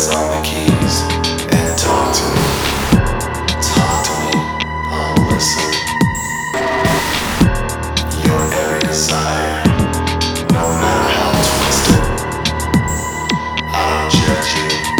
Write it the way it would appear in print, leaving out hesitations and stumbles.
on the keys and talk to me. Talk to me, I'll listen. Your every desire, no matter how twisted, I don't judge you.